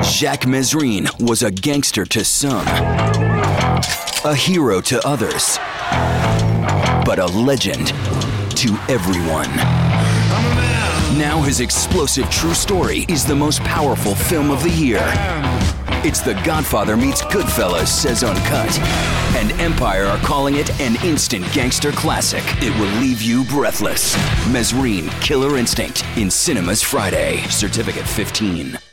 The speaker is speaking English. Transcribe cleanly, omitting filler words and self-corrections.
Jacques Mesrine was a gangster to some, a hero to others, but a legend to everyone. Now his explosive true story is the most powerful film of the year. It's The Godfather meets Goodfellas, says Uncut. And Empire are calling it an instant gangster classic. It will leave you breathless. Mesrine, Killer Instinct, in cinemas Friday. Certificate 15.